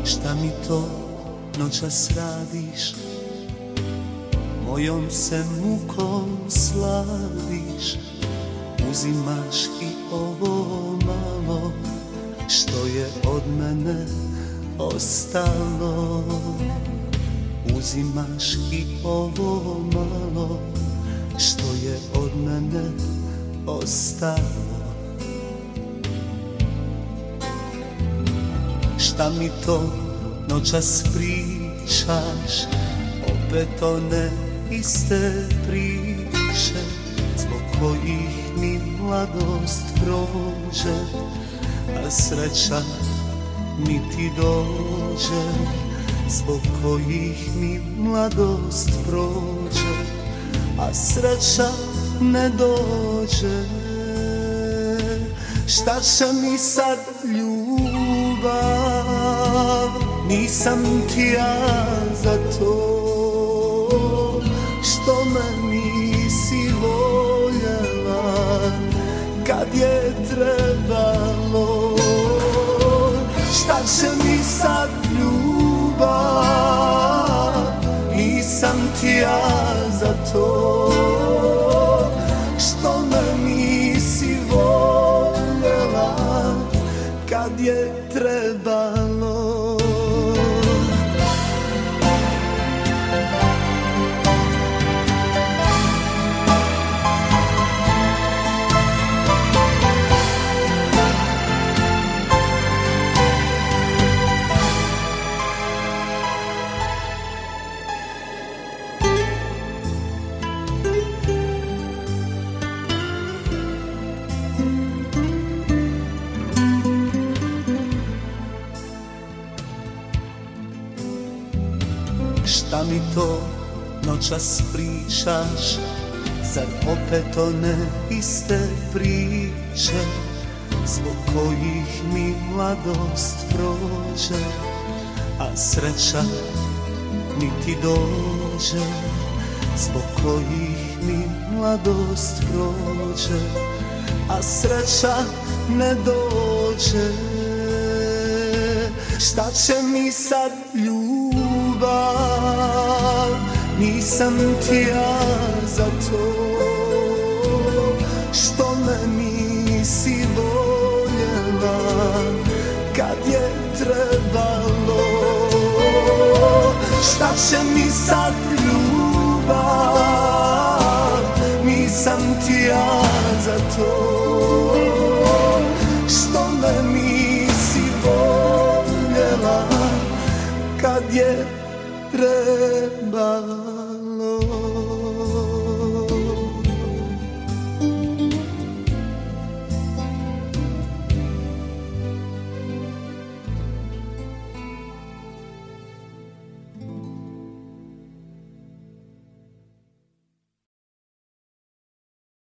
Šta mi to noćas radiš, mojom se mukom sladiš. Uzimaš i ovo malo što je od mene ostalo. Uzimaš i ovo malo što je od mene ostalo. Šta mi to noćas pričaš, opet one iste priče, zbog kojih mi mladost prođe, a sreća niti dođe. Zbog kojih mi mladost prođe, a sreća ne dođe. Šta će mi sad ljubav, nisam ti ja za to što me nisi voljela kad je trebalo. Šta će mi sad ljubav, nisam ti ja za to što me nisi voljela kad je trebalo. Šta mi to noćas pričaš, zar opet one iste priče, zbog kojih mi mladost prođe, a sreća niti dođe. Zbog kojih mi mladost prođe, a sreća ne dođe. Šta će mi sad ljubav, nisam ti ja za to što me nisi voljela kad je trebalo. Šta će mi sad